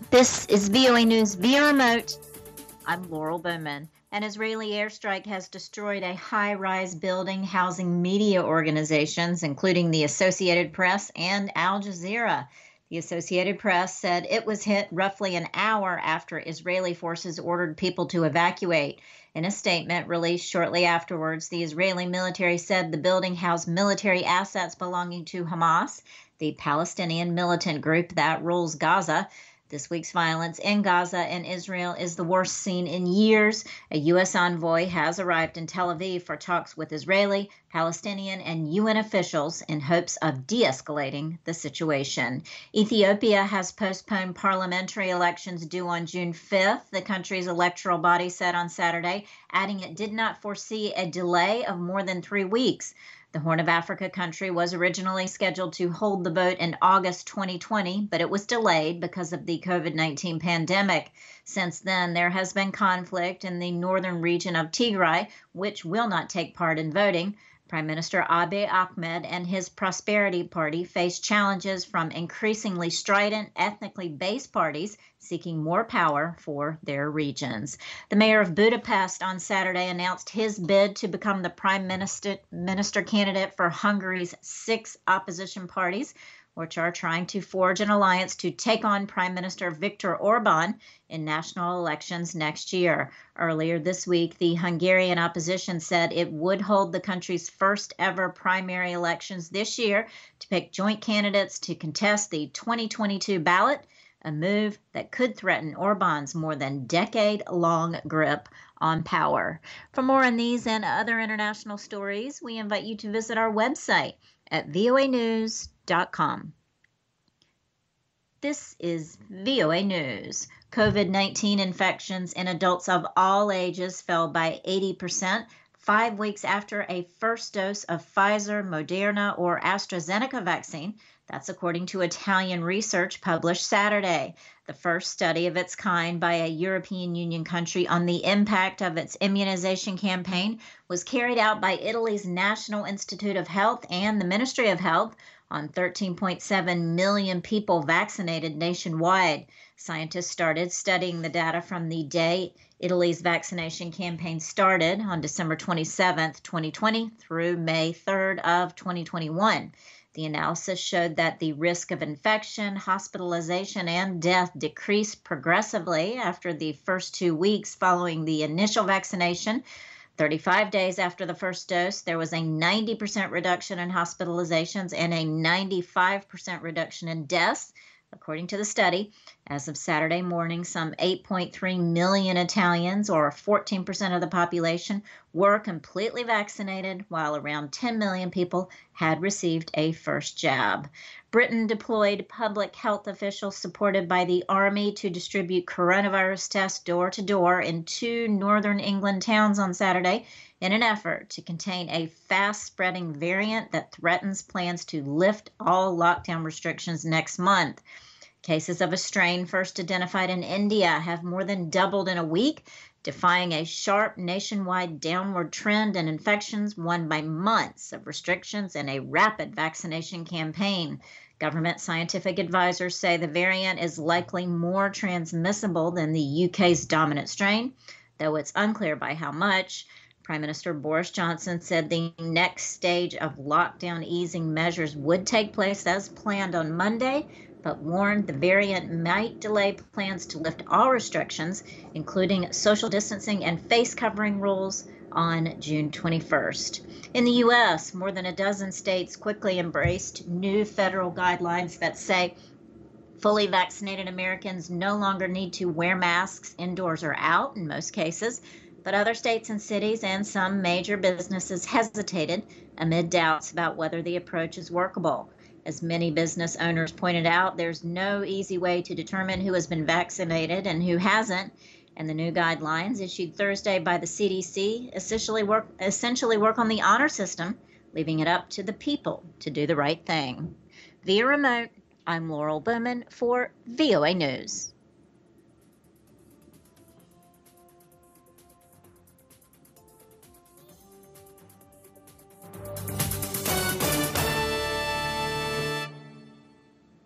This is VOA News via remote. I'm Laurel Bowman. An Israeli airstrike has destroyed a high-rise building housing media organizations, including the Associated Press and Al Jazeera. The Associated Press said it was hit roughly an hour after Israeli forces ordered people to evacuate. In a statement released shortly afterwards, the Israeli military said the building housed military assets belonging to Hamas, the Palestinian militant group that rules Gaza. This week's violence in Gaza and Israel is the worst seen in years. A U.S. envoy has arrived in Tel Aviv for talks with Israeli, Palestinian, and UN officials in hopes of de-escalating the situation. Ethiopia has postponed parliamentary elections due on June 5th, the country's electoral body said on Saturday, adding it did not foresee a delay of more than 3 weeks. The Horn of Africa country was originally scheduled to hold the vote in August 2020, but it was delayed because of the COVID-19 pandemic. Since then, there has been conflict in the northern region of Tigray, which will not take part in voting. Prime Minister Abiy Ahmed and his Prosperity Party face challenges from increasingly strident, ethnically based parties seeking more power for their regions. The mayor of Budapest on Saturday announced his bid to become the prime minister candidate for Hungary's 6 opposition parties, which are trying to forge an alliance to take on Prime Minister Viktor Orban in national elections next year. Earlier this week, the Hungarian opposition said it would hold the country's first ever primary elections this year to pick joint candidates to contest the 2022 ballot, a move that could threaten Orban's more than decade-long grip on power. For more on these and other international stories, we invite you to visit our website at voanews.com. This is VOA News. COVID-19 infections in adults of all ages fell by 80%, 5 weeks after a first dose of Pfizer, Moderna, or AstraZeneca vaccine. That's according to Italian research published Saturday. The first study of its kind by a European Union country on the impact of its immunization campaign was carried out by Italy's National Institute of Health and the Ministry of Health on 13.7 million people vaccinated nationwide. Scientists started studying the data from the day Italy's vaccination campaign started on December 27, 2020 through May 3rd of 2021. The analysis showed that the risk of infection, hospitalization, and death decreased progressively after the first 2 weeks following the initial vaccination. 35 days after the first dose, there was a 90% reduction in hospitalizations and a 95% reduction in deaths, according to the study. As of Saturday morning, some 8.3 million Italians, or 14% of the population, were completely vaccinated, while around 10 million people had received a first jab. Britain deployed public health officials supported by the Army to distribute coronavirus tests door to door in 2 northern England towns on Saturday in an effort to contain a fast-spreading variant that threatens plans to lift all lockdown restrictions next month. Cases of a strain first identified in India have more than doubled in a week, defying a sharp nationwide downward trend in infections won by months of restrictions and a rapid vaccination campaign. Government scientific advisors say the variant is likely more transmissible than the UK's dominant strain, though it's unclear by how much. Prime Minister Boris Johnson said the next stage of lockdown easing measures would take place as planned on Monday, but warned the variant might delay plans to lift all restrictions, including social distancing and face covering rules, on June 21st. In the U.S., more than a dozen states quickly embraced new federal guidelines that say fully vaccinated Americans no longer need to wear masks indoors or out in most cases, but other states and cities and some major businesses hesitated amid doubts about whether the approach is workable. As many business owners pointed out, there's no easy way to determine who has been vaccinated and who hasn't, and the new guidelines issued Thursday by the CDC essentially work on the honor system, leaving it up to the people to do the right thing. Via remote, I'm Laurel Bowman for VOA News.